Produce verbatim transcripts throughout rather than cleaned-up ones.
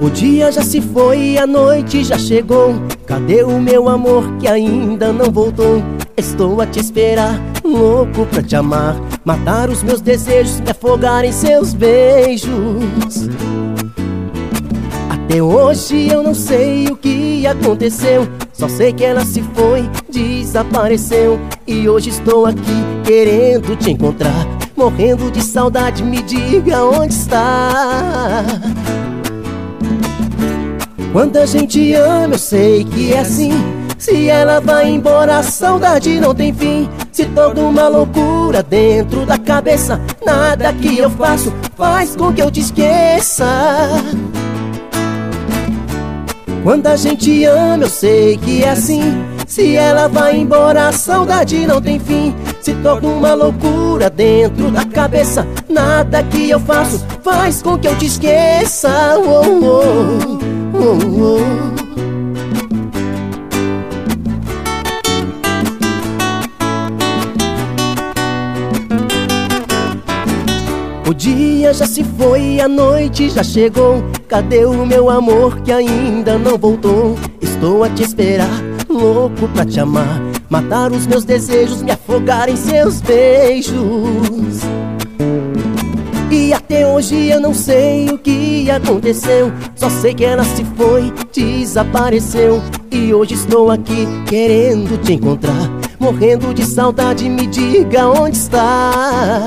O dia já se foi e a noite já chegou. Cadê o meu amor que ainda não voltou? Estou a te esperar, louco pra te amar, matar os meus desejos, me afogar em seus beijos. Até hoje eu não sei o que aconteceu, só sei que ela se foi, desapareceu. E hoje estou aqui querendo te encontrar, morrendo de saudade, me diga onde está. Quando a gente ama eu sei que é assim, se ela vai embora a saudade não tem fim. Se toda uma loucura dentro da cabeça, nada que eu faço faz com que eu te esqueça. Quando a gente ama eu sei que é assim, se ela vai embora a saudade não tem fim. Se toda uma loucura dentro da cabeça, nada que eu faço faz com que eu te esqueça. Oh, oh. Oh, oh. O dia já se foi e a noite já chegou. Cadê o meu amor que ainda não voltou? Estou a te esperar, louco pra te amar, matar os meus desejos, me afogar em seus beijos. E até hoje eu não sei o que aconteceu, só sei que ela se foi, desapareceu. E hoje estou aqui querendo te encontrar, morrendo de saudade, me diga onde está.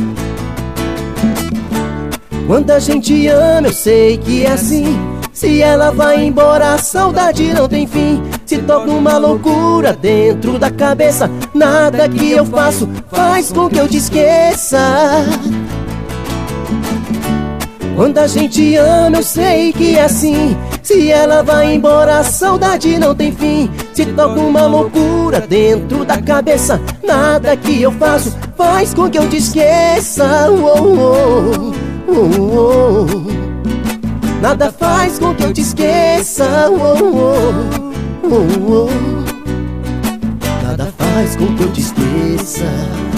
Quando a gente ama eu sei que é assim, se ela vai embora a saudade não tem fim. Se toca uma loucura dentro da cabeça, nada que eu faço faz com que eu te esqueça. Quando a gente ama eu sei que é assim, se ela vai embora a saudade não tem fim. Se toca uma loucura dentro da cabeça, nada que eu faço faz com que eu te esqueça. Oh, oh, oh, oh. Nada faz com que eu te esqueça. Oh, oh, oh, oh. Nada faz com que eu te esqueça.